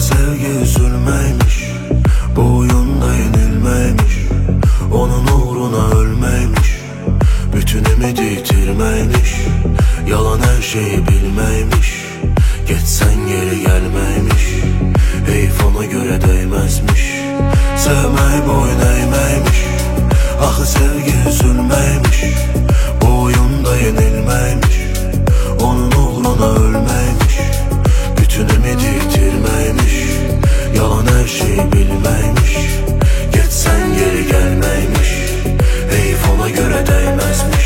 sevgi üzülmeymiş, bu oyunda yenilmeymiş, onun uğruna ölmeymiş, bütün ümidi yitirmeymiş, yalan her şeyi bilmeymiş, geçsen geri gelmeymiş, heyf ona göre değmezmiş. Sevmək boyun eğmeymiş, axı sevgi üzülmeymiş, bu oyunda yenilmeymiş, onun uğruna ölmeymiş, bütün ümidi yitirmeymiş, yalan her şeyi bilmeymiş, geçsen geri gelmeymiş, heyf ona göre değmezmiş.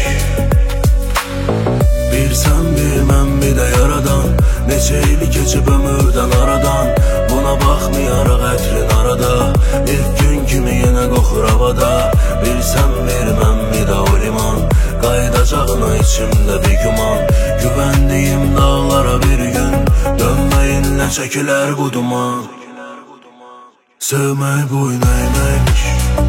Bir sen bir mən bir de yaradan, neçə ili keçib ömürdən aradan, buna baxmayaraq ətrin arada, ilk gün kimi yenə qoxur havada. Bir sen bir mən bir də o liman, qayıdacağına içimdə bir güman, güvəndiyim dağlara bir gün dönməyinlə çəkilər bu duman. Sevmək boyun eğmeymiş,